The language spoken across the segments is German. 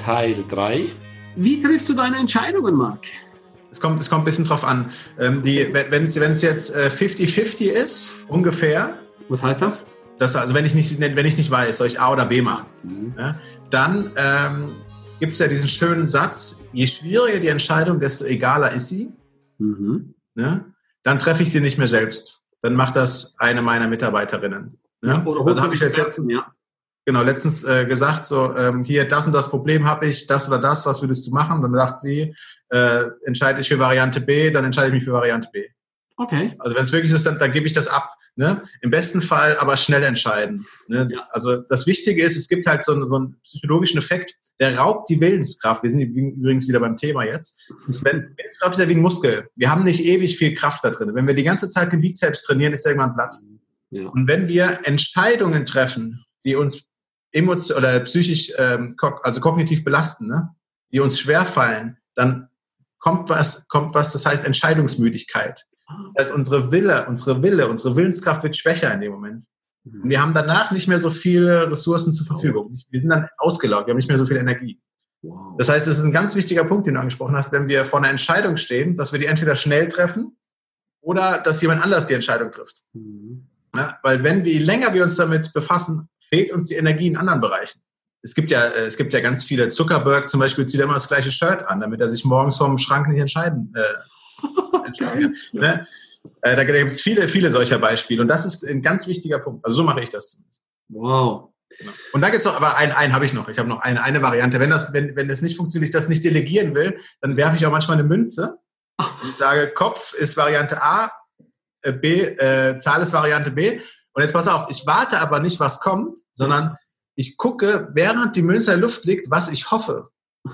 Teil 3. Wie triffst du deine Entscheidungen, Marc? Es kommt ein bisschen drauf an. Wenn es jetzt 50-50 ist, ungefähr. Was heißt das? Also wenn ich nicht weiß, soll ich A oder B machen, ja, dann gibt es ja diesen schönen Satz, je schwieriger die Entscheidung, desto egaler ist sie. Ja, dann treffe ich sie nicht mehr selbst. Dann macht das eine meiner Mitarbeiterinnen. Ja? Also habe ich jetzt letztens gesagt, so hier das und das Problem habe ich, das oder das, was würdest du machen? Dann sagt sie, entscheide ich für Variante B, dann entscheide ich mich für Variante B. Okay. Also wenn es wirklich ist, dann gebe ich das ab. Ne? Im besten Fall aber schnell entscheiden. Ne? Ja. Also das Wichtige ist, es gibt halt so einen psychologischen Effekt, der raubt die Willenskraft. Wir sind übrigens wieder beim Thema jetzt. Willenskraft ist ja wie ein Muskel. Wir haben nicht ewig viel Kraft da drin. Wenn wir die ganze Zeit den Bizeps trainieren, ist der irgendwann platt. Ja. Und wenn wir Entscheidungen treffen, die uns oder psychisch, also kognitiv belasten, ne? Die uns schwerfallen, dann kommt was, das heißt Entscheidungsmüdigkeit. Das heißt, unsere Willenskraft wird schwächer in dem Moment. Und wir haben danach nicht mehr so viele Ressourcen zur Verfügung. Wir sind dann ausgelaugt, wir haben nicht mehr so viel Energie. Wow. Das heißt, es ist ein ganz wichtiger Punkt, den du angesprochen hast, wenn wir vor einer Entscheidung stehen, dass wir die entweder schnell treffen oder dass jemand anders die Entscheidung trifft. Ja, weil je länger wir uns damit befassen, fehlt uns die Energie in anderen Bereichen. Es gibt ja ganz viele. Zuckerberg zum Beispiel zieht immer das gleiche Shirt an, damit er sich morgens vom Schrank nicht entscheiden kann. Ne? Da gibt es viele, viele solcher Beispiele. Und das ist ein ganz wichtiger Punkt. Also so mache ich das zumindest. Wow. Genau. Und da gibt es noch, aber einen habe ich noch. Ich habe noch eine Variante. Wenn das nicht funktioniert, ich das nicht delegieren will, dann werfe ich auch manchmal eine Münze und sage, Kopf ist Variante A, Zahl ist Variante B. Und jetzt pass auf, ich warte aber nicht, was kommt, sondern ich gucke, während die Münze in der Luft liegt, was ich hoffe.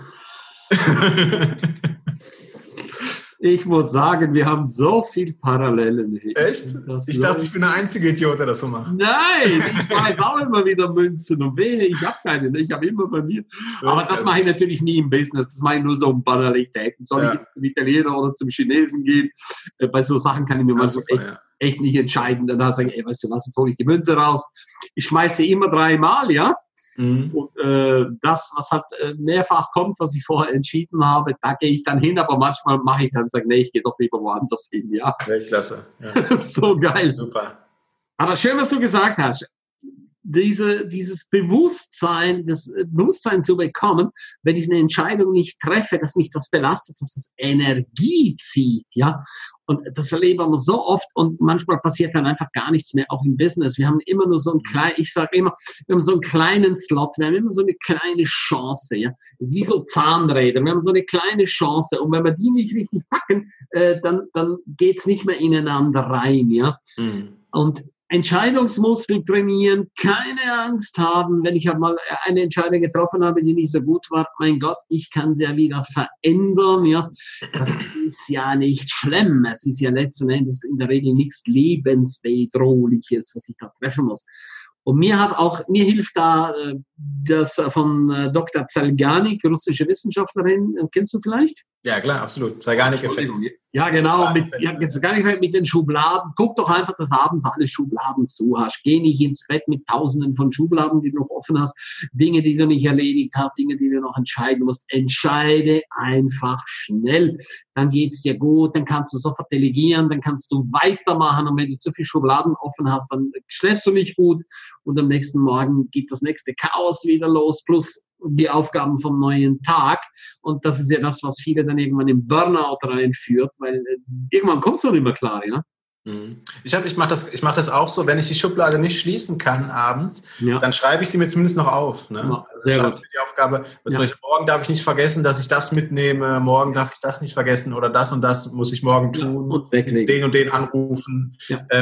Ich muss sagen, wir haben so viel Parallelen. Echt? Ich dachte, ich bin der einzige Idiot, der das so macht. Nein, ich weiß auch immer wieder Münzen und wehe, ich habe keine. Ich habe immer bei mir. Aber das mache ich natürlich nie im Business. Das mache ich nur so um Parallelitäten. Soll ich zum Italiener oder zum Chinesen gehen? Bei so Sachen kann ich mir mal so echt nicht entscheiden. Dann sage ich, weißt du was, jetzt hole ich die Münze raus. Ich schmeiße immer 3-mal, ja. Und das, was halt mehrfach kommt, was ich vorher entschieden habe, da gehe ich dann hin, aber manchmal mache ich dann, sage, nee, ich gehe doch lieber woanders hin, ja. Weltklasse. Ja. So geil. Super. Aber schön, was du gesagt hast. Dieses Bewusstsein zu bekommen, wenn ich eine Entscheidung nicht treffe, dass mich das belastet, dass es Energie zieht, ja. Und das erleben wir so oft und manchmal passiert dann einfach gar nichts mehr, auch im Business. Wir haben immer nur so wir haben so einen kleinen Slot, wir haben immer so eine kleine Chance, ja. Das ist wie so Zahnräder, wir haben so eine kleine Chance und wenn wir die nicht richtig packen, dann geht's nicht mehr ineinander rein, ja. Und Entscheidungsmuskel trainieren, keine Angst haben, wenn ich mal eine Entscheidung getroffen habe, die nicht so gut war, mein Gott, ich kann sie ja wieder verändern, ja. Das ist ja nicht schlimm. Es ist ja letzten Endes in der Regel nichts lebensbedrohliches, was ich da treffen muss. Und mir hilft da das von Dr. Zeigarnik, russische Wissenschaftlerin, kennst du vielleicht? Ja, klar, absolut. Zeigarnik-Effekt. Ja, genau, mit den Schubladen. Guck doch einfach, dass abends alle Schubladen zu hast. Geh nicht ins Bett mit Tausenden von Schubladen, die du noch offen hast. Dinge, die du nicht erledigt hast, Dinge, die du noch entscheiden musst. Entscheide einfach schnell. Dann geht's dir gut, dann kannst du sofort delegieren, dann kannst du weitermachen. Und wenn du zu viele Schubladen offen hast, dann schläfst du nicht gut. Und am nächsten Morgen geht das nächste Chaos wieder los, plus die Aufgaben vom neuen Tag. Und das ist ja das, was viele dann irgendwann im Burnout reinführt, weil irgendwann kommst du nicht mehr klar, ja. Ich mach das auch so, wenn ich die Schublade nicht schließen kann abends, dann schreibe ich sie mir zumindest noch auf. Ne? Ja, sehr gut. Die Aufgabe, morgen darf ich nicht vergessen, dass ich das mitnehme, morgen darf ich das nicht vergessen oder das und das muss ich morgen tun, und weglegen. Den und den anrufen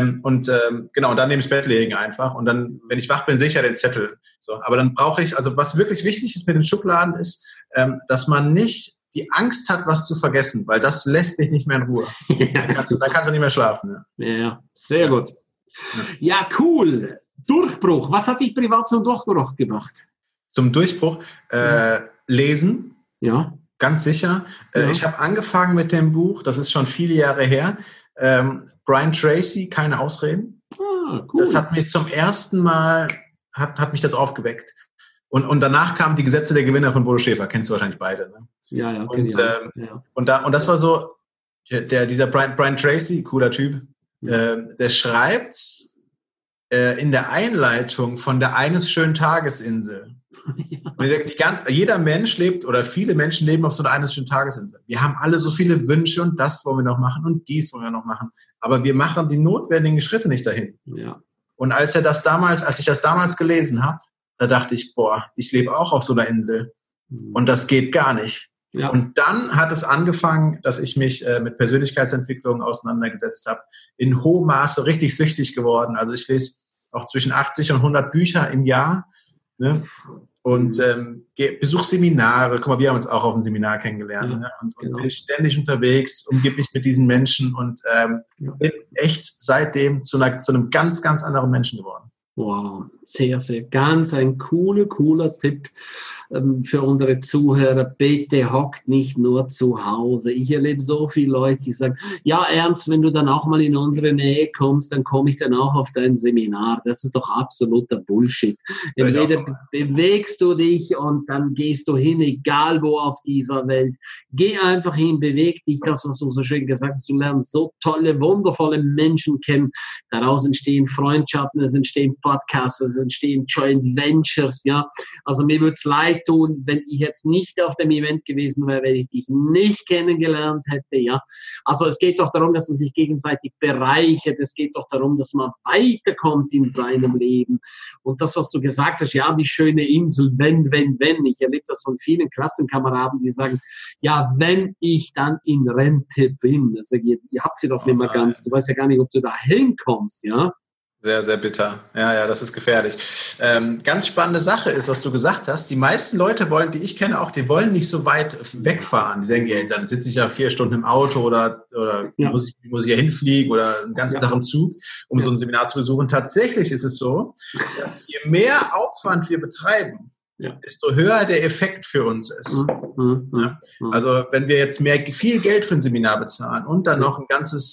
genau, und dann nehme ich Bett legen einfach und dann, wenn ich wach bin, sicher den Zettel. So, aber dann brauche ich, also was wirklich wichtig ist mit den Schubladen ist, dass man nicht die Angst hat, was zu vergessen, weil das lässt dich nicht mehr in Ruhe. Dann kannst du nicht mehr schlafen. Ja, sehr gut. Ja, cool. Durchbruch. Was hat dich privat zum Durchbruch gebracht? Zum Durchbruch? Lesen. Ja. Ganz sicher. Ich habe angefangen mit dem Buch, das ist schon viele Jahre her, Brian Tracy, Keine Ausreden. Cool. Das hat mich zum ersten Mal, hat mich das aufgeweckt. Und danach kamen die Gesetze der Gewinner von Bodo Schäfer, kennst du wahrscheinlich beide. Ne? Ja. Und das war so, dieser Brian Tracy, cooler Typ, der schreibt in der Einleitung von der eines schönen Tagesinsel. Jeder Mensch lebt oder viele Menschen leben auf so einer eines schönen Tagesinsel. Wir haben alle so viele Wünsche und das wollen wir noch machen und dies wollen wir noch machen. Aber wir machen die notwendigen Schritte nicht dahin. Ja. Und als ich das damals gelesen habe, da dachte ich, ich lebe auch auf so einer Insel. Und das geht gar nicht. Ja. Und dann hat es angefangen, dass ich mich mit Persönlichkeitsentwicklung auseinandergesetzt habe. In hohem Maße richtig süchtig geworden. Also ich lese auch zwischen 80 und 100 Bücher im Jahr. Ne? Und besuche Seminare. Guck mal, wir haben uns auch auf einem Seminar kennengelernt. Ja, ne? Und bin ständig unterwegs, umgebe mich mit diesen Menschen und bin echt seitdem zu einem ganz, ganz anderen Menschen geworden. Wow, sehr, sehr, ganz ein cooler Tipp für unsere Zuhörer. Bitte hockt nicht nur zu Hause. Ich erlebe so viele Leute, die sagen, ja Ernst, wenn du dann auch mal in unsere Nähe kommst, dann komme ich dann auch auf dein Seminar. Das ist doch absoluter Bullshit. Entweder bewegst du dich und dann gehst du hin, egal wo auf dieser Welt. Geh einfach hin, beweg dich, das, was du so schön gesagt hast. Du lernst so tolle, wundervolle Menschen kennen. Daraus entstehen Freundschaften, es entstehen Podcasts, es entstehen Joint Ventures, ja. Also mir würde es leid tun, wenn ich jetzt nicht auf dem Event gewesen wäre, wenn ich dich nicht kennengelernt hätte, ja. Also es geht doch darum, dass man sich gegenseitig bereichert, es geht doch darum, dass man weiterkommt in seinem Leben. Und das, was du gesagt hast, ja, die schöne Insel, wenn. Ich erlebe das von vielen Klassenkameraden, die sagen, ja, wenn ich dann in Rente bin, also ihr habt sie doch nicht mehr ganz, du weißt ja gar nicht, ob du da hinkommst, ja. Sehr, sehr bitter. Ja, das ist gefährlich. Ganz spannende Sache ist, was du gesagt hast. Die meisten Leute die ich kenne auch, die wollen nicht so weit wegfahren. Die denken, ja, dann sitze ich ja 4 Stunden im Auto oder muss ich ja hinfliegen oder einen ganzen Tag im Zug, um so ein Seminar zu besuchen. Tatsächlich ist es so, dass je mehr Aufwand wir betreiben, desto höher der Effekt für uns ist. Ja? Also wenn wir jetzt viel Geld für ein Seminar bezahlen und dann noch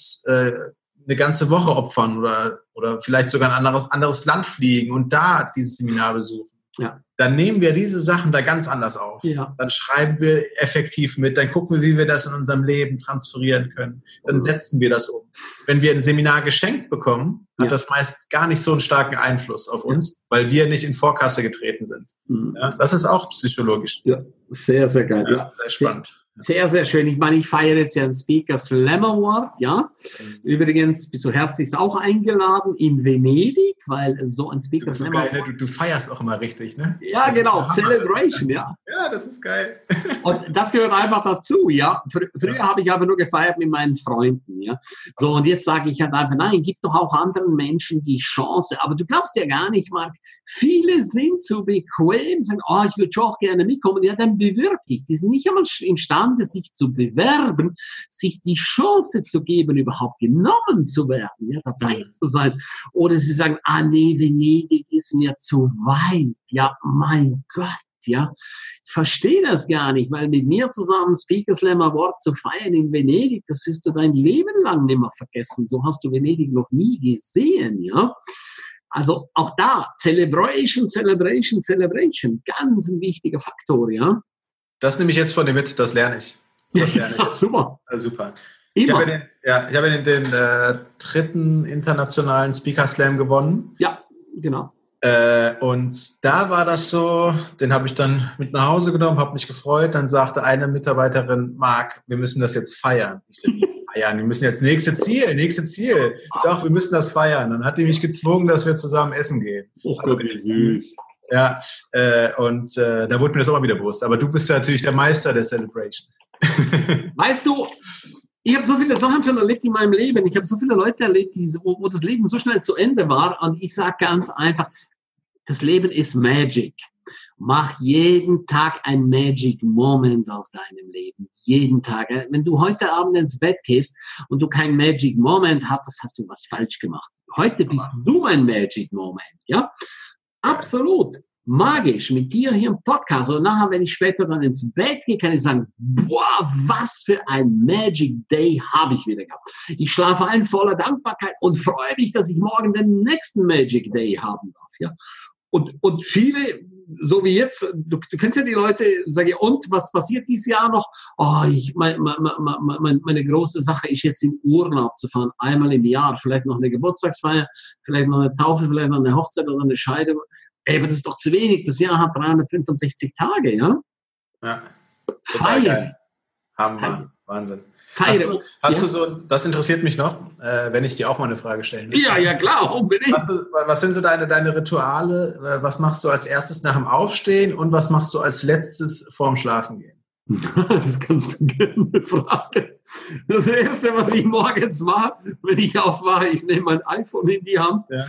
eine ganze Woche opfern oder vielleicht sogar ein anderes Land fliegen und da dieses Seminar besuchen, dann nehmen wir diese Sachen da ganz anders auf. Ja. Dann schreiben wir effektiv mit, dann gucken wir, wie wir das in unserem Leben transferieren können. Dann setzen wir das um. Wenn wir ein Seminar geschenkt bekommen, hat das meist gar nicht so einen starken Einfluss auf uns, weil wir nicht in Vorkasse getreten sind. Ja, das ist auch psychologisch. Ja, sehr, sehr geil. Ja, sehr spannend. Sehr, sehr schön. Ich meine, ich feiere jetzt ja einen Speaker Slam Award, ja. Übrigens bist du herzlichst auch eingeladen in Venedig, weil so ein Speaker Slam Award... Ne? Du feierst auch immer richtig, ne? Ja, genau. Celebration, ja. Ja, das ist geil. Und das gehört einfach dazu, ja. Früher habe ich aber nur gefeiert mit meinen Freunden, ja. So, und jetzt sage ich halt einfach, nein, gib doch auch anderen Menschen die Chance. Aber du glaubst ja gar nicht, Marc, viele sind zu bequem, sagen, ich würde schon auch gerne mitkommen. Ja, dann bewirb dich. Die sind nicht einmal imstande, sich zu bewerben, sich die Chance zu geben, überhaupt genommen zu werden, ja, dabei zu sein. Oder sie sagen, nee, Venedig ist mir zu weit. Ja, mein Gott, ja. Ich verstehe das gar nicht, weil mit mir zusammen Speaker Slam Award zu feiern in Venedig, das wirst du dein Leben lang nicht mehr vergessen. So hast du Venedig noch nie gesehen, ja. Also auch da, Celebration. Ganz ein wichtiger Faktor, ja. Das nehme ich jetzt von dir mit, das lerne ich. Ja, super. Super. Ich habe den 3. internationalen Speaker Slam gewonnen. Ja, genau. Und da war das so, den habe ich dann mit nach Hause genommen, habe mich gefreut. Dann sagte eine Mitarbeiterin, Marc, wir müssen das jetzt feiern. Ich so, feiern, wir müssen jetzt nächste Ziel. Doch, wir müssen das feiern. Dann hat die mich gezwungen, dass wir zusammen essen gehen. Also, wie süß. Ja, und da wurde mir das auch mal wieder bewusst. Aber du bist ja natürlich der Meister der Celebration. Weißt du, ich habe so viele Sachen schon erlebt in meinem Leben. Ich habe so viele Leute erlebt, wo das Leben so schnell zu Ende war. Und ich sage ganz einfach, das Leben ist Magic. Mach jeden Tag ein Magic Moment aus deinem Leben. Jeden Tag. Wenn du heute Abend ins Bett gehst und du kein Magic Moment hattest, hast du was falsch gemacht. Heute bist du mein Magic Moment, ja? Absolut. Magisch mit dir hier im Podcast. Und nachher, wenn ich später dann ins Bett gehe, kann ich sagen, boah, was für ein Magic Day habe ich wieder gehabt. Ich schlafe ein voller Dankbarkeit und freue mich, dass ich morgen den nächsten Magic Day haben darf. Ja? Und viele, so wie jetzt, du kennst ja die Leute, sage ich, und was passiert dieses Jahr noch? Oh, meine große Sache ist jetzt in Urlaub zu fahren, einmal im Jahr, vielleicht noch eine Geburtstagsfeier, vielleicht noch eine Taufe, vielleicht noch eine Hochzeit oder eine Scheidung. Ey, aber das ist doch zu wenig. Das Jahr hat 365 Tage, ja? Ja. Feiern. Hammer. Wahnsinn. Hast du so, das interessiert mich noch, wenn ich dir auch mal eine Frage stellen will. Ja, klar, unbedingt. Was sind so deine Rituale? Was machst du als erstes nach dem Aufstehen und was machst du als letztes vorm Schlafengehen? Das kannst du gerne fragen. Das Erste, was ich morgens mache, wenn ich aufwache, ich nehme mein iPhone in die Hand. Ja.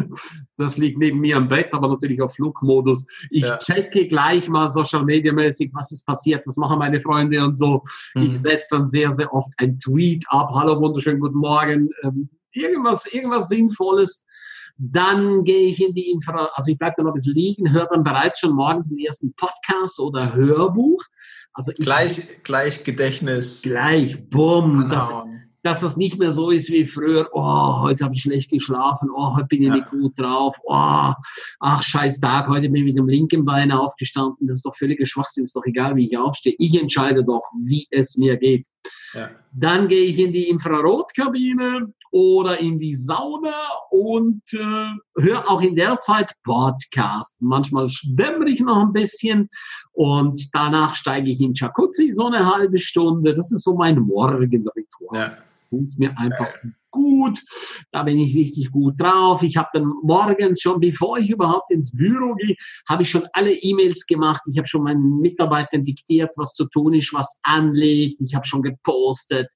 Das liegt neben mir am Bett, aber natürlich auf Flugmodus. Ich checke gleich mal Social-Media-mäßig, was ist passiert, was machen meine Freunde und so. Ich setze dann sehr, sehr oft ein Tweet ab. Hallo, wunderschönen guten Morgen. Irgendwas Sinnvolles. Dann gehe ich in die also ich bleibe dann noch ein bisschen liegen, höre dann bereits schon morgens den ersten Podcast oder Hörbuch. Also gleich Gedächtnis. Gleich, bumm. Dass das nicht mehr so ist wie früher. Oh, heute habe ich schlecht geschlafen. Oh, heute bin ich nicht gut drauf. Oh, ach, scheiß Tag. Heute bin ich mit dem linken Bein aufgestanden. Das ist doch völliger Schwachsinn. Ist doch egal, wie ich aufstehe. Ich entscheide doch, wie es mir geht. Ja. Dann gehe ich in die Infrarotkabine oder in die Sauna und höre auch in der Zeit Podcast. Manchmal dämmere ich noch ein bisschen und danach steige ich in Jacuzzi so eine halbe Stunde. Das ist so mein Morgenritual. Ja. Tut mir einfach gut. Da bin ich richtig gut drauf. Ich habe dann morgens schon, bevor ich überhaupt ins Büro gehe, habe ich schon alle E-Mails gemacht. Ich habe schon meinen Mitarbeitern diktiert, was zu tun ist, was anliegt. Ich habe schon gepostet.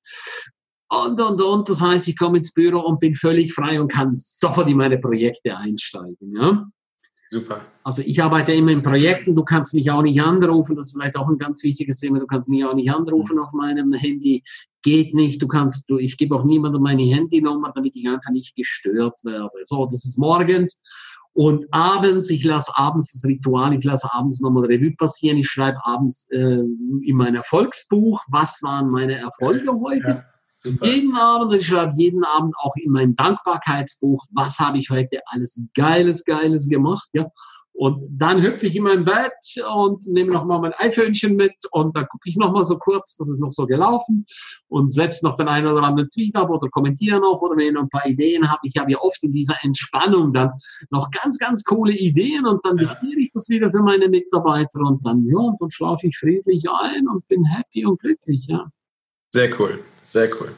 Und. Das heißt, ich komme ins Büro und bin völlig frei und kann sofort in meine Projekte einsteigen. Ja? Super. Also ich arbeite immer in Projekten, du kannst mich auch nicht anrufen, das ist vielleicht auch ein ganz wichtiges Thema, du kannst mich auch nicht anrufen auf meinem Handy, geht nicht, ich gebe auch niemandem meine Handynummer, damit ich einfach nicht gestört werde. So, das ist morgens und abends, ich lasse abends das Ritual, ich lasse abends nochmal Revue passieren, ich schreibe abends in mein Erfolgsbuch, was waren meine Erfolge heute. Ja. Super. Jeden Abend, ich schreibe jeden Abend auch in mein Dankbarkeitsbuch, was habe ich heute alles Geiles gemacht, ja. Und dann hüpfe ich in mein Bett und nehme nochmal mein iPhönchen mit und dann gucke ich nochmal so kurz, was ist noch so gelaufen und setze noch den einen oder anderen Tweet ab oder kommentiere noch oder wenn ich noch ein paar Ideen habe. Ich habe ja oft in dieser Entspannung dann noch ganz, ganz coole Ideen und dann diktiere ich das wieder für meine Mitarbeiter und dann schlafe ich friedlich ein und bin happy und glücklich, ja. Sehr cool. Sehr cool.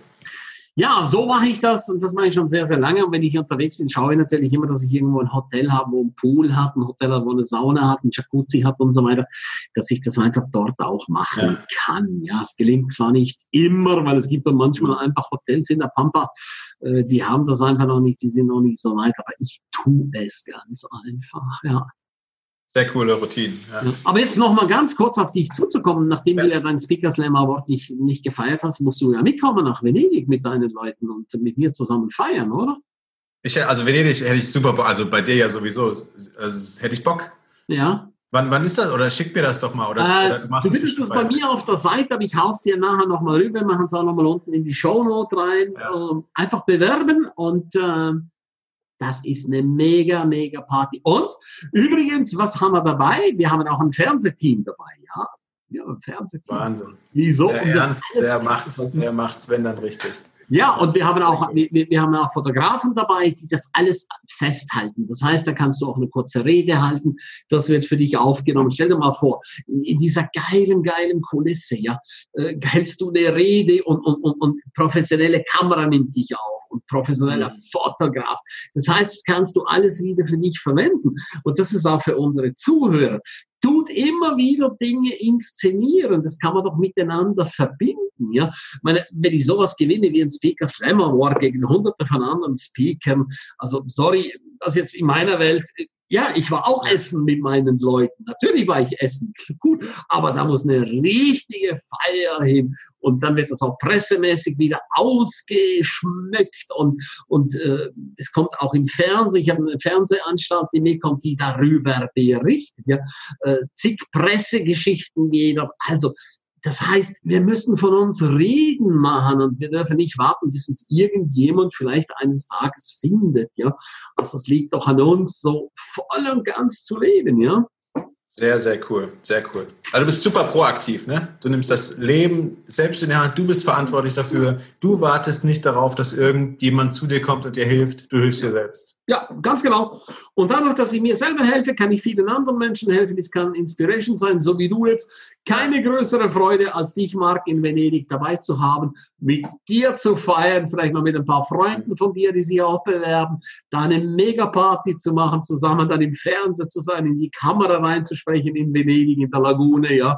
Ja, so mache ich das und das mache ich schon sehr, sehr lange. Und wenn ich unterwegs bin, schaue ich natürlich immer, dass ich irgendwo ein Hotel habe, wo ein Pool hat, ein Hotel hat, wo eine Sauna hat, ein Jacuzzi hat und so weiter, dass ich das einfach dort auch machen kann. Ja, es gelingt zwar nicht immer, weil es gibt dann manchmal einfach Hotels in der Pampa, die haben das einfach noch nicht, die sind noch nicht so weit, aber ich tue es ganz einfach, ja. Sehr coole Routine. Ja. Aber jetzt noch mal ganz kurz auf dich zuzukommen, nachdem du ja deinen Speaker Slam Award nicht gefeiert hast, musst du ja mitkommen nach Venedig mit deinen Leuten und mit mir zusammen feiern, oder? Also Venedig hätte ich super, also bei dir ja sowieso, hätte ich Bock. Ja. Wann ist das? Oder schick mir das doch mal. Oder du findest das bei mir auf der Seite, aber ich hau's dir nachher noch mal rüber, machen es auch noch mal unten in die Shownote rein. Ja. Einfach bewerben und das ist eine mega, mega Party. Und übrigens, was haben wir dabei? Wir haben auch ein Fernsehteam dabei, ja. Ja, ein Fernsehteam. Wahnsinn. Wieso? Der macht's, wenn dann richtig. Ja, und wir haben auch Fotografen dabei, die das alles festhalten. Das heißt, da kannst du auch eine kurze Rede halten. Das wird für dich aufgenommen. Stell dir mal vor, in dieser geilen Kulisse, ja, hältst du eine Rede und professionelle Kamera nimmt dich auf und professioneller Fotograf. Das heißt, das kannst du alles wieder für dich verwenden. Und das ist auch für unsere Zuhörer. Tut immer wieder Dinge inszenieren. Das kann man doch miteinander verbinden, ja. Ich meine, wenn ich sowas gewinne wie ein Speaker Slam Award gegen hunderte von anderen Speakern, also sorry, das jetzt in meiner Welt, ja, ich war auch essen mit meinen Leuten. Natürlich war ich essen, gut, aber da muss eine richtige Feier hin und dann wird das auch pressemäßig wieder ausgeschmückt und es kommt auch im Fernsehen. Ich habe eine Fernsehanstalt, die mitkommt, die darüber berichtet. Ja, zig Pressegeschichten jeder. Also das heißt, wir müssen von uns reden machen und wir dürfen nicht warten, bis uns irgendjemand vielleicht eines Tages findet, ja. Also es liegt doch an uns, so voll und ganz zu leben, ja. Sehr, sehr cool, sehr cool. Also du bist super proaktiv, ne? Du nimmst das Leben selbst in die Hand, du bist verantwortlich dafür, du wartest nicht darauf, dass irgendjemand zu dir kommt und dir hilft, du hilfst dir selbst. Ja, ganz genau. Und dadurch, dass ich mir selber helfe, kann ich vielen anderen Menschen helfen. Es kann Inspiration sein, so wie du jetzt. Keine größere Freude, als dich, Marc, in Venedig dabei zu haben, mit dir zu feiern, vielleicht noch mit ein paar Freunden von dir, die sich auch bewerben, da eine Megaparty zu machen, zusammen dann im Fernsehen zu sein, in die Kamera reinzusprechen in Venedig, in der Lagune, ja.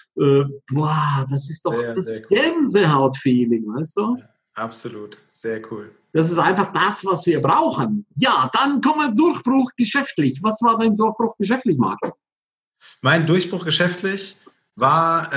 Boah, das ist doch sehr, das sehr cool. Gänsehaut-Feeling, weißt du? Ja, absolut, sehr cool. Das ist einfach das, was wir brauchen. Ja, dann kommt ein Durchbruch geschäftlich. Was war dein Durchbruch geschäftlich, Marc? Mein Durchbruch geschäftlich war,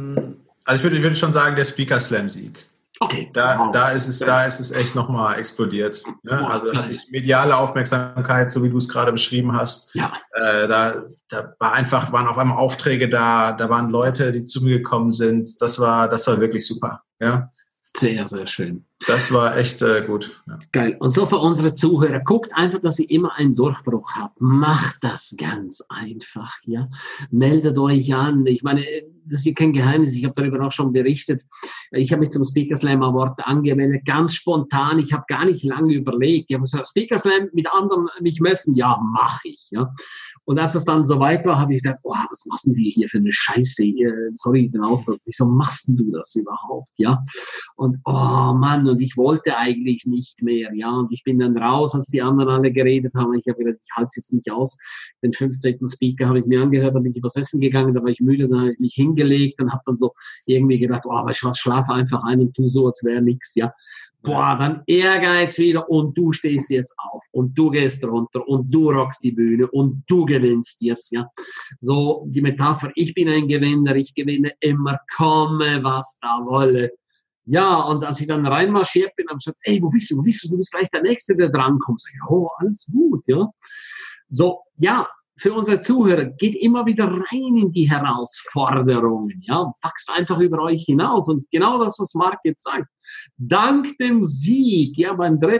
also ich würde schon sagen, der Speaker Slam Sieg. Okay. Da ist es echt nochmal explodiert. Ne? Wow, also hatte ich mediale Aufmerksamkeit, so wie du es gerade beschrieben hast. Ja. Da waren auf einmal Aufträge da waren Leute, die zu mir gekommen sind. Das war wirklich super. Ja. Sehr, sehr schön. Das war echt gut. Ja. Geil. Und so für unsere Zuhörer, guckt einfach, dass ihr immer einen Durchbruch habt. Macht das ganz einfach, ja. Meldet euch an. Ich meine, das ist ja kein Geheimnis. Ich habe darüber auch schon berichtet. Ich habe mich zum Speaker Slam Award angemeldet, ganz spontan. Ich habe gar nicht lange überlegt. Ich habe gesagt, Speaker Slam mit anderen mich messen, ja, mache ich, ja. Und als es dann soweit war, habe ich gedacht, oh, was machst denn die hier für eine Scheiße? Sorry, den Ausdruck. Wieso machst du das überhaupt, ja? Und, oh Mann, und ich wollte eigentlich nicht mehr, ja. Und ich bin dann raus, als die anderen alle geredet haben. Ich habe gedacht, ich halte es jetzt nicht aus. Den 15. Speaker habe ich mir angehört, da bin ich übers Essen gegangen, da war ich müde, dann habe ich mich hingelegt und habe dann so irgendwie gedacht, oh, aber ich schlafe einfach ein und tu so, als wäre nichts, ja. Boah, dann Ehrgeiz wieder und du stehst jetzt auf und du gehst runter und du rockst die Bühne und du gewinnst jetzt, ja. So die Metapher, ich bin ein Gewinner, ich gewinne immer, komme, was da wolle. Ja, und als ich dann reinmarschiert bin, habe ich gesagt, ey, wo bist du? Du bist gleich der Nächste, der drankommt. Sag ich, oh, alles gut, ja. So, ja, für unsere Zuhörer, geht immer wieder rein in die Herausforderungen, ja, wachst einfach über euch hinaus. Und genau das, was Marc jetzt sagt, dank dem Sieg, ja, beim 3.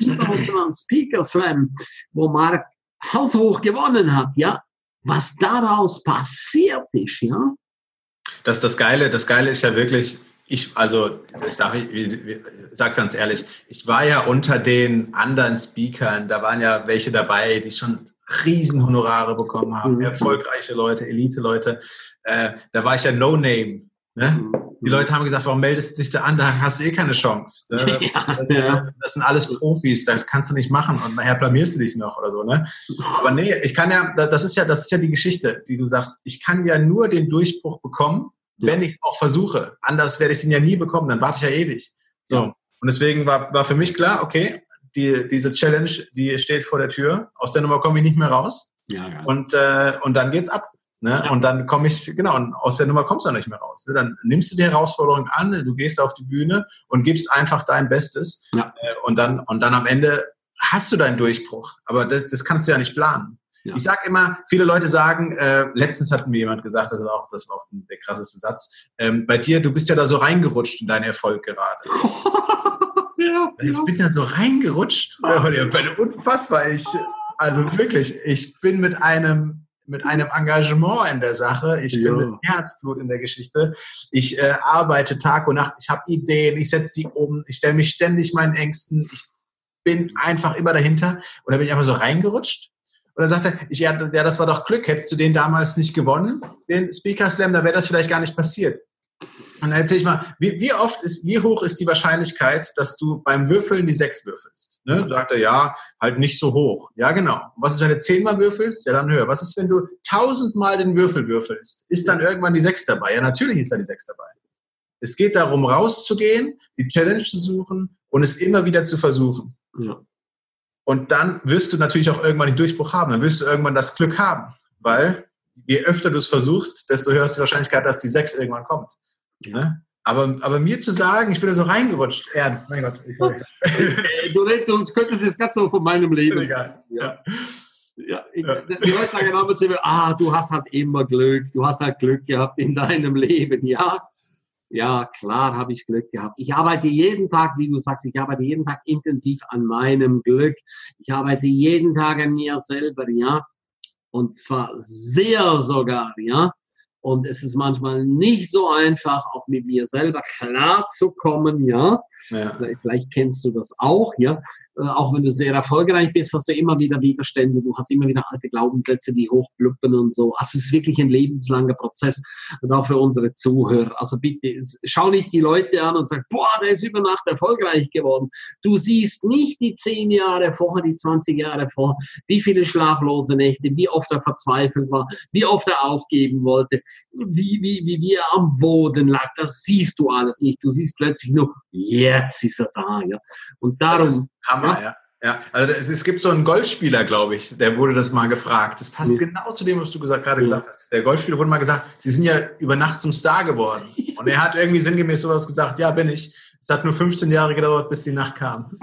Speaker Slam, wo Marc haushoch gewonnen hat, ja, was daraus passiert ist, ja. Das Geile ist ja wirklich, ich sag's ganz ehrlich, ich war ja unter den anderen Speakern, da waren ja welche dabei, die schon Riesenhonorare bekommen haben, erfolgreiche Leute, Elite-Leute, da war ich ja No-Name. Ne? Die Leute haben gesagt, warum meldest du dich da an, da hast du keine Chance. Ne? Das sind alles Profis, das kannst du nicht machen und nachher blamierst du dich noch oder so. Ne? Aber nee, das ist ja die Geschichte, die du sagst, ich kann ja nur den Durchbruch bekommen, wenn ich es auch versuche. Anders werde ich den ja nie bekommen, dann warte ich ja ewig. So. Ja. Und deswegen war für mich klar, okay, diese Challenge, die steht vor der Tür. Aus der Nummer komme ich nicht mehr raus. Ja, ja. Und dann geht's ab. Ne? Ja. Und dann und aus der Nummer kommst du nicht mehr raus. Dann nimmst du die Herausforderung an, du gehst auf die Bühne und gibst einfach dein Bestes. Ja. Und dann am Ende hast du deinen Durchbruch. Aber das kannst du ja nicht planen. Ja. Ich sag immer, viele Leute sagen, letztens hat mir jemand gesagt, das war auch der krasseste Satz, bei dir, du bist ja da so reingerutscht in deinen Erfolg gerade. Ich bin da so reingerutscht, unfassbar. Also wirklich, ich bin mit einem Engagement in der Sache, ich bin mit Herzblut in der Geschichte, ich arbeite Tag und Nacht, ich habe Ideen, ich setze sie um, ich stelle mich ständig meinen Ängsten, ich bin einfach immer dahinter und da bin ich einfach so reingerutscht. Und dann sagt er, das war doch Glück, hättest du den damals nicht gewonnen, den Speaker Slam, dann wäre das vielleicht gar nicht passiert. Und dann erzähl ich mal, wie hoch ist die Wahrscheinlichkeit, dass du beim Würfeln die 6 würfelst? Ne? Sagt er, ja, halt nicht so hoch. Ja, genau. Und was ist, wenn du 10-mal würfelst? Ja, dann höher. Was ist, wenn du 1000-mal den Würfel würfelst? Ist dann irgendwann die 6 dabei? Ja, natürlich ist da die 6 dabei. Es geht darum, rauszugehen, die Challenge zu suchen und es immer wieder zu versuchen. Ja. Und dann wirst du natürlich auch irgendwann den Durchbruch haben. Dann wirst du irgendwann das Glück haben. Weil je öfter du es versuchst, desto höher ist die Wahrscheinlichkeit, dass die 6 irgendwann kommt. Ja. Aber mir zu sagen, ich bin da so reingerutscht, ernst, mein Gott. Du könntest jetzt ganz so von meinem Leben. Egal. Ja. Die Leute sagen immer zu mir, du hast halt immer Glück, du hast halt Glück gehabt in deinem Leben. Ja, Ja, klar habe ich Glück gehabt. Ich arbeite jeden Tag, wie du sagst, ich arbeite jeden Tag intensiv an meinem Glück. Ich arbeite jeden Tag an mir selber, ja. Und zwar sehr sogar, ja. Und es ist manchmal nicht so einfach, auch mit mir selber klarzukommen, ja. Ja. Vielleicht kennst du das auch, ja. Auch wenn du sehr erfolgreich bist, hast du immer wieder Widerstände, du hast immer wieder alte Glaubenssätze, die hochbluppen und so. Also es ist wirklich ein lebenslanger Prozess und auch für unsere Zuhörer. Also bitte, schau nicht die Leute an und sag, boah, der ist über Nacht erfolgreich geworden. Du siehst nicht die 10 Jahre vorher, die 20 Jahre vorher, wie viele schlaflose Nächte, wie oft er verzweifelt war, wie oft er aufgeben wollte, wie er am Boden lag. Das siehst du alles nicht. Du siehst plötzlich nur, jetzt ist er da, ja. Und darum. Das ist Hammer, ja. Ja. Also es gibt so einen Golfspieler, glaube ich, der wurde das mal gefragt. Das passt genau zu dem, was du gerade gesagt hast. Der Golfspieler wurde mal gesagt, Sie sind ja über Nacht zum Star geworden. Und er hat irgendwie sinngemäß sowas gesagt, ja, bin ich. Es hat nur 15 Jahre gedauert, bis die Nacht kam.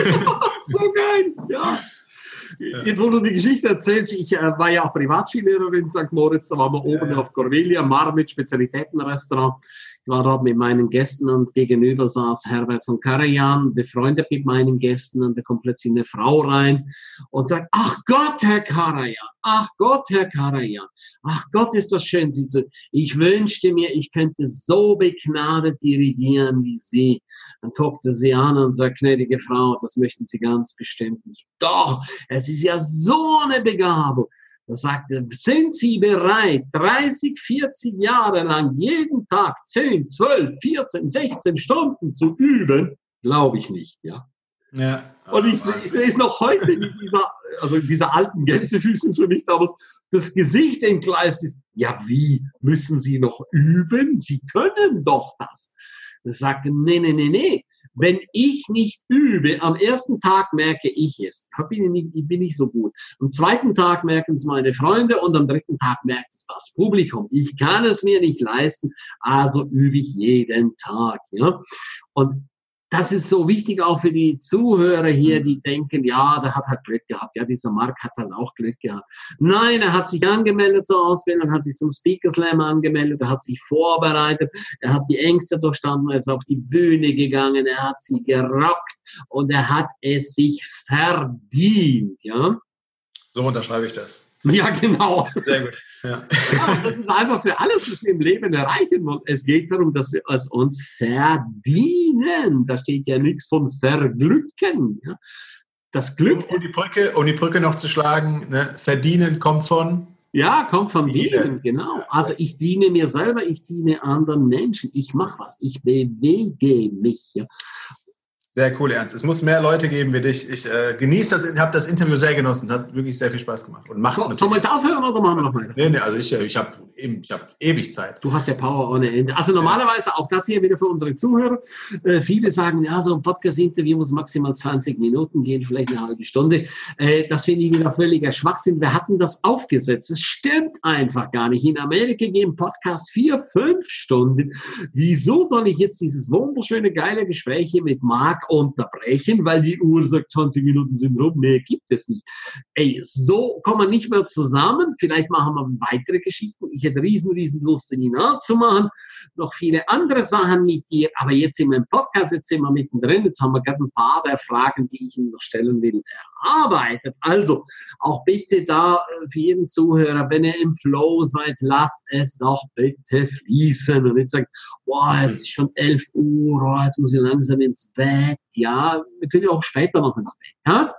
So geil, ja. Jetzt, wo du die Geschichte erzählst, ich war ja auch Privatskilehrerin in St. Moritz, da waren wir oben auf Corvelia, Marmit, Spezialitätenrestaurant. Ich war dort mit meinen Gästen und gegenüber saß Herbert von Karajan, befreundet mit meinen Gästen, und da kommt plötzlich eine Frau rein und sagt, ach Gott, Herr Karajan, ach Gott, Herr Karajan, ach Gott, ist das schön, Sie zu. Ich wünschte mir, ich könnte so begnadet dirigieren wie Sie. Dann guckte sie an und sagt, gnädige Frau, das möchten Sie ganz bestimmt nicht. Doch, es ist ja so eine Begabung. Er sagte, sind Sie bereit, 30, 40 Jahre lang jeden Tag 10, 12, 14, 16 Stunden zu üben? Glaube ich nicht, ja. Ja. Und ich sehe es noch heute mit dieser alten Gänsefüßchen für mich damals, das Gesicht entgleist ist, ja, wie müssen Sie noch üben? Sie können doch das. Er sagte, nee. Wenn ich nicht übe, am ersten Tag merke ich es. Ich bin nicht so gut. Am zweiten Tag merken es meine Freunde und am dritten Tag merkt es das Publikum. Ich kann es mir nicht leisten, also übe ich jeden Tag. Ja? Und das ist so wichtig auch für die Zuhörer hier, die denken, ja, der hat halt Glück gehabt. Ja, dieser Marc hat halt auch Glück gehabt. Nein, er hat sich angemeldet zur Ausbildung, hat sich zum Speaker Slam angemeldet, er hat sich vorbereitet, er hat die Ängste durchstanden, er ist auf die Bühne gegangen, er hat sie gerockt und er hat es sich verdient, ja. So unterschreibe ich das. Ja, genau. Sehr gut. Ja. Ja, das ist einfach für alles, was wir im Leben erreichen wollen. Es geht darum, dass wir es uns verdienen. Da steht ja nichts von verglücken. Ja. Das Glück. Um die Brücke noch zu schlagen, ne? Verdienen kommt von? Ja, kommt vom Dienen, genau. Also ich diene mir selber, ich diene anderen Menschen. Ich mache was, ich bewege mich. Ja. Sehr cool, Ernst. Es muss mehr Leute geben wie dich. Ich genieße das, habe das Interview sehr genossen. Hat wirklich sehr viel Spaß gemacht. Und Sollen wir jetzt aufhören oder machen wir noch weiter? Nee, also ich habe ewig Zeit. Du hast ja Power ohne Ende. Also normalerweise, auch das hier wieder für unsere Zuhörer. Viele sagen, ja, so ein Podcast-Interview muss maximal 20 Minuten gehen, vielleicht eine halbe Stunde. Das finde ich wieder völliger Schwachsinn. Wir hatten das aufgesetzt. Es stimmt einfach gar nicht. In Amerika gehen Podcasts 4, 5 Stunden. Wieso soll ich jetzt dieses wunderschöne, geile Gespräch hier mit Marc unterbrechen, weil die Uhr sagt, 20 Minuten sind rum. Mehr gibt es nicht. Ey, so kommen wir nicht mehr zusammen. Vielleicht machen wir weitere Geschichten. Ich hätte riesen Lust, Seminar zu machen. Noch viele andere Sachen mit dir. Aber jetzt in meinem Podcast, jetzt sind wir mittendrin. Jetzt haben wir gerade ein paar der Fragen, die ich Ihnen noch stellen will, erarbeitet. Also, auch bitte da für jeden Zuhörer, wenn ihr im Flow seid, lasst es doch bitte fließen. Und jetzt sagt, boah, jetzt ist schon 11 Uhr, oh, jetzt muss ich langsam ins Bett. Ja, wir können ja auch später noch ins Bett. Ja?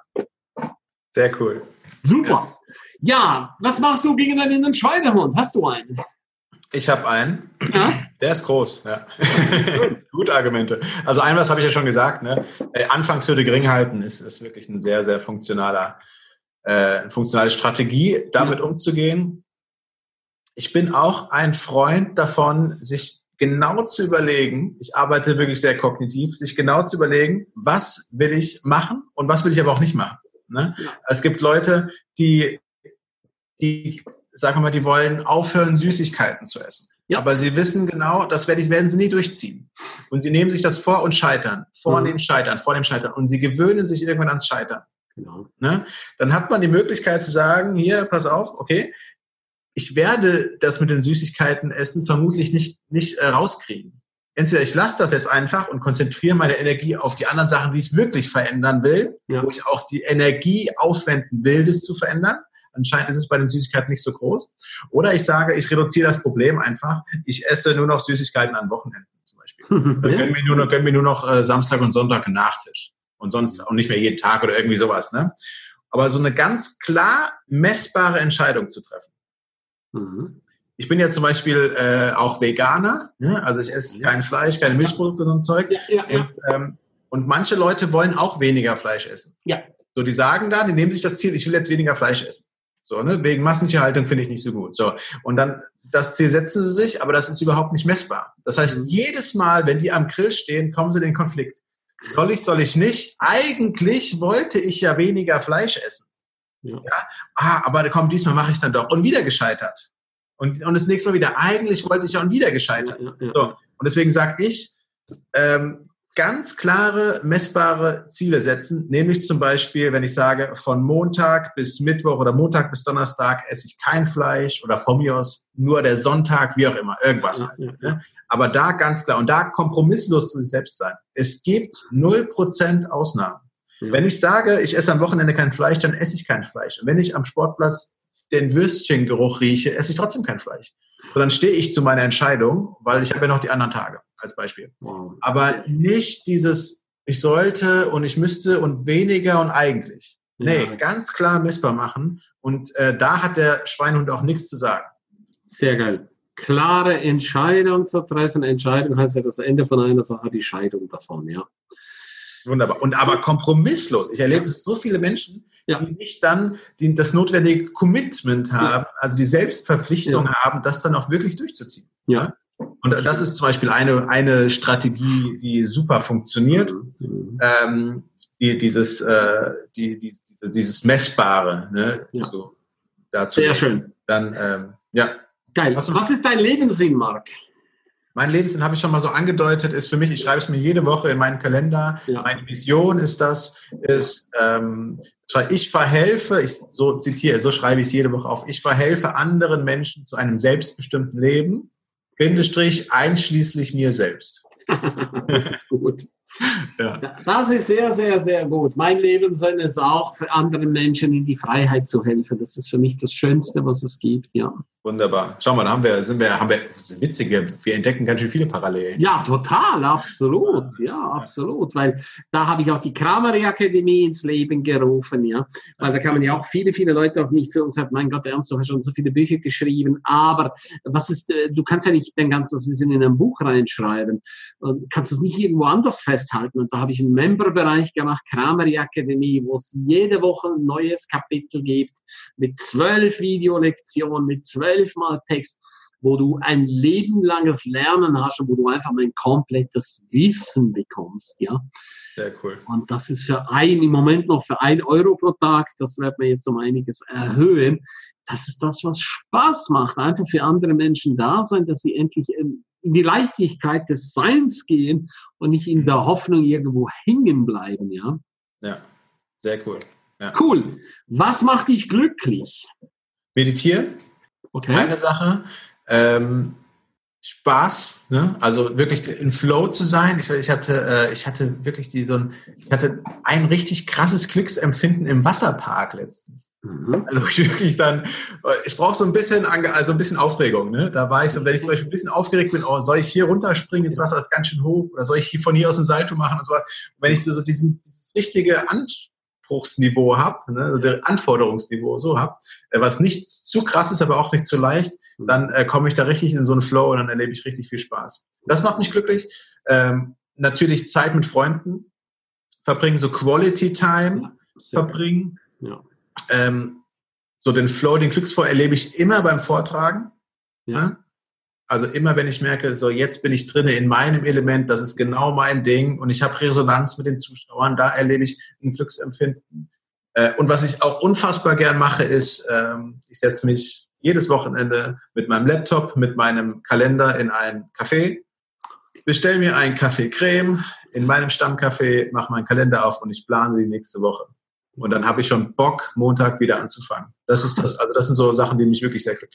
Sehr cool. Super. Ja, was machst du gegen einen Schweinehund? Hast du einen? Ich habe einen. Ja? Der ist groß. Ja. Gute Argumente. Also was habe ich ja schon gesagt. Ne? Anfangshürde gering halten ist wirklich eine sehr, sehr funktionale Strategie, damit umzugehen. Ich bin auch ein Freund davon, sich genau zu überlegen, ich arbeite wirklich sehr kognitiv, sich genau zu überlegen, was will ich machen und was will ich aber auch nicht machen. Ne? Ja. Es gibt Leute, die sagen wir mal, die wollen aufhören, Süßigkeiten zu essen. Ja. Aber sie wissen genau, das werden sie nie durchziehen. Und sie nehmen sich das vor und scheitern. Vor dem Scheitern. Und sie gewöhnen sich irgendwann ans Scheitern. Genau. Ne? Dann hat man die Möglichkeit zu sagen, hier, pass auf, okay, ich werde das mit den Süßigkeiten essen vermutlich nicht rauskriegen. entweder ich lasse das jetzt einfach und konzentriere meine Energie auf die anderen Sachen, die ich wirklich verändern will, wo ich auch die Energie aufwenden will, das zu verändern. Anscheinend ist es bei den Süßigkeiten nicht so groß. Oder ich sage, ich reduziere das Problem einfach. Ich esse nur noch Süßigkeiten an Wochenenden zum Beispiel. Dann gönnen wir nur noch Samstag und Sonntag einen Nachtisch. Und sonst auch nicht mehr jeden Tag oder irgendwie sowas. Ne? Aber so eine ganz klar messbare Entscheidung zu treffen. Mhm. Ich bin ja zum Beispiel auch Veganer. Ne? Also ich esse kein Fleisch, keine Milchprodukte und so ein Zeug. Und manche Leute wollen auch weniger Fleisch essen. Ja. So, die sagen da, die nehmen sich das Ziel, ich will jetzt weniger Fleisch essen. So, ne? Wegen Massentierhaltung finde ich nicht so gut. So. Und dann, das Ziel setzen sie sich, aber das ist überhaupt nicht messbar. Das heißt, jedes Mal, wenn die am Grill stehen, kommen sie in den Konflikt. Soll ich nicht? Eigentlich wollte ich ja weniger Fleisch essen. Ja? Aber komm, diesmal mache ich es dann doch. Und wieder gescheitert. Und das nächste Mal wieder, eigentlich wollte ich ja und wieder gescheitert. So. Und deswegen sage ich, ganz klare, messbare Ziele setzen, nämlich zum Beispiel, wenn ich sage, von Montag bis Mittwoch oder Montag bis Donnerstag esse ich kein Fleisch oder von mir aus nur der Sonntag, wie auch immer, irgendwas halt. Ne? Aber da ganz klar und da kompromisslos zu sich selbst sein. Es gibt 0% Ausnahmen. Wenn ich sage, ich esse am Wochenende kein Fleisch, dann esse ich kein Fleisch. Und wenn ich am Sportplatz den Würstchengeruch rieche, esse ich trotzdem kein Fleisch. So, dann stehe ich zu meiner Entscheidung, weil ich habe ja noch die anderen Tage als Beispiel. Wow. Aber nicht dieses, ich sollte und ich müsste und weniger und eigentlich. Nee, ganz klar messbar machen. Und da hat der Schweinehund auch nichts zu sagen. Sehr geil. Klare Entscheidung zu treffen. Entscheidung heißt ja das Ende von einer Sache, die Scheidung davon, ja. Wunderbar. Und aber kompromisslos. Ich erlebe so viele Menschen, die nicht dann das notwendige Commitment haben, also die Selbstverpflichtung haben, das dann auch wirklich durchzuziehen. Ja. Und das ist zum Beispiel eine Strategie, die super funktioniert. Dieses Messbare, ne, dazu. Sehr schön. Dann, Geil. Was ist dein Lebenssinn, Marc? Mein Lebenssinn, habe ich schon mal so angedeutet, ist für mich, ich schreibe es mir jede Woche in meinen Kalender. Meine Vision ist ich verhelfe, so schreibe ich es jede Woche auf, ich verhelfe anderen Menschen zu einem selbstbestimmten Leben, / einschließlich mir selbst. Das ist gut. Das ist sehr, sehr, sehr gut. Mein Lebenssinn ist auch, für andere Menschen in die Freiheit zu helfen. Das ist für mich das Schönste, was es gibt, ja. Wunderbar. Schau mal, da haben wir witzige, wir entdecken ganz schön viele Parallelen. Ja, total, absolut, ja, absolut, weil da habe ich auch die Kramery Akademie ins Leben gerufen, ja, weil da kamen ja auch viele Leute auf mich zu und sagten, mein Gott, Ernst, du hast schon so viele Bücher geschrieben, aber du kannst ja nicht dein ganzes Wissen in ein Buch reinschreiben und kannst es nicht irgendwo anders festhalten und da habe ich einen Memberbereich gemacht, Kramery Akademie, wo es jede Woche ein neues Kapitel gibt, mit 12 Videolektionen, mit 12 Mal Text, wo du ein lebenlanges Lernen hast und wo du einfach ein komplettes Wissen bekommst, ja. Sehr cool. Und das ist im Moment noch für 1 Euro pro Tag, das wird man jetzt um einiges erhöhen. Das ist das, was Spaß macht, einfach für andere Menschen da sein, dass sie endlich in die Leichtigkeit des Seins gehen und nicht in der Hoffnung irgendwo hängen bleiben, ja. Ja, sehr cool. Ja. Cool. Was macht dich glücklich? Meditieren. Okay. Eine Sache. Spaß, ne? Also wirklich in Flow zu sein. Ich hatte wirklich ein richtig krasses Glücksempfinden im Wasserpark letztens. Also ich wirklich ich brauche so ein bisschen Aufregung, ne? Da war ich so, wenn ich zum Beispiel ein bisschen aufgeregt bin, soll ich hier runterspringen ins Wasser, ist ganz schön hoch, oder soll ich von hier aus ein Salto machen und so. Und wenn ich so dieses richtige Anspruchsniveau habe, ne? Also das Anforderungsniveau so habe, was nicht zu krass ist, aber auch nicht zu leicht, dann komme ich da richtig in so einen Flow und dann erlebe ich richtig viel Spaß. Das macht mich glücklich. Natürlich Zeit mit Freunden verbringen, so Quality Time verbringen. Ja. So den Flow, den Glücksfall erlebe ich immer beim Vortragen. Ja. Ja? Also immer, wenn ich merke, so jetzt bin ich drinne in meinem Element, das ist genau mein Ding und ich habe Resonanz mit den Zuschauern, da erlebe ich ein Glücksempfinden. Und was ich auch unfassbar gern mache, ist, ich setze mich jedes Wochenende mit meinem Laptop, mit meinem Kalender in ein Café, bestelle mir einen Kaffee Creme in meinem Stammcafé, mache meinen Kalender auf und ich plane die nächste Woche. Und dann habe ich schon Bock, Montag wieder anzufangen. Das sind so Sachen, die mich wirklich sehr glücklich machen.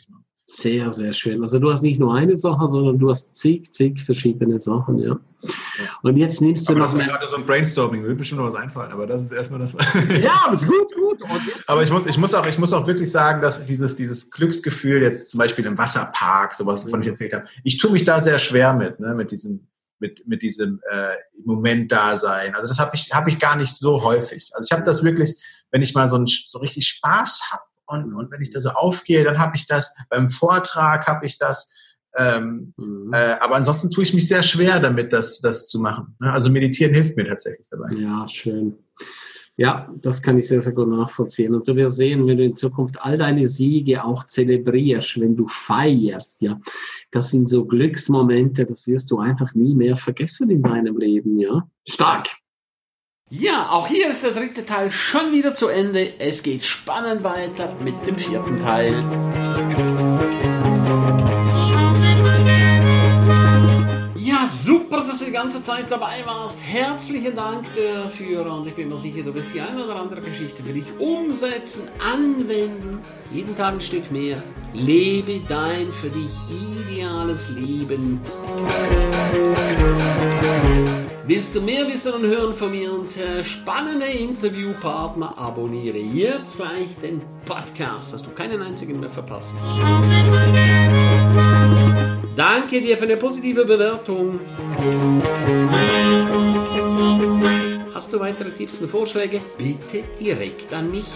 Sehr, sehr schön. Also du hast nicht nur eine Sache, sondern du hast zig verschiedene Sachen, ja. Und jetzt nimmst du aber noch... Das ist gerade so ein Brainstorming, mir wird bestimmt noch was einfallen, aber das ist erstmal das... Ja, aber ist gut. Und jetzt aber ich muss auch wirklich sagen, dass dieses Glücksgefühl jetzt zum Beispiel im Wasserpark, sowas, wovon ich erzählt habe, ich tue mich da sehr schwer mit diesem Moment-Dasein. Also das habe ich gar nicht so häufig. Also ich habe das wirklich, wenn ich mal so richtig Spaß habe, und wenn ich da so aufgehe, dann habe ich das, beim Vortrag habe ich das, aber ansonsten tue ich mich sehr schwer damit, das zu machen. Also meditieren hilft mir tatsächlich dabei. Ja, schön. Ja, das kann ich sehr, sehr gut nachvollziehen. Und du wirst sehen, wenn du in Zukunft all deine Siege auch zelebrierst, wenn du feierst, ja, das sind so Glücksmomente, das wirst du einfach nie mehr vergessen in deinem Leben, ja. Stark! Ja, auch hier ist der 3. Teil schon wieder zu Ende. Es geht spannend weiter mit dem 4. Teil. Ja, super, dass du die ganze Zeit dabei warst. Herzlichen Dank dafür und ich bin mir sicher, du wirst die eine oder andere Geschichte für dich umsetzen, anwenden. Jeden Tag ein Stück mehr. Lebe dein für dich ideales Leben. Willst du mehr wissen und hören von mir und spannende Interviewpartner, abonniere jetzt gleich den Podcast, dass du keinen einzigen mehr verpasst. Danke dir für eine positive Bewertung. Hast du weitere Tipps und Vorschläge? Bitte direkt an mich.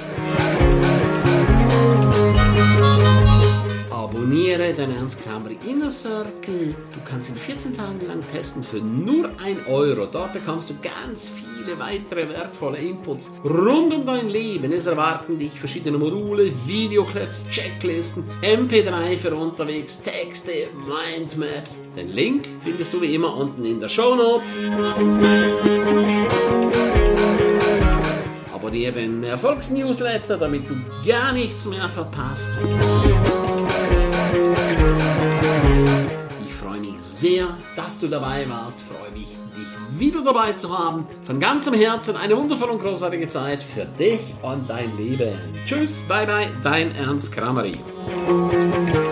Abonniere den Ernst Kramri Inner Circle. Du kannst ihn 14 Tage lang testen für nur 1 €. Dort bekommst du ganz viele weitere wertvolle Inputs rund um dein Leben. Es erwarten dich verschiedene Module, Videoclips, Checklisten, MP3 für unterwegs, Texte, Mindmaps. Den Link findest du wie immer unten in der Shownote. Abonniere den Erfolgsnewsletter, damit du gar nichts mehr verpasst. Ich freue mich sehr, dass du dabei warst. Freue mich, dich wieder dabei zu haben. Von ganzem Herzen eine wundervolle und großartige Zeit für dich und dein Leben. Tschüss, bye bye, dein Ernst Kramri.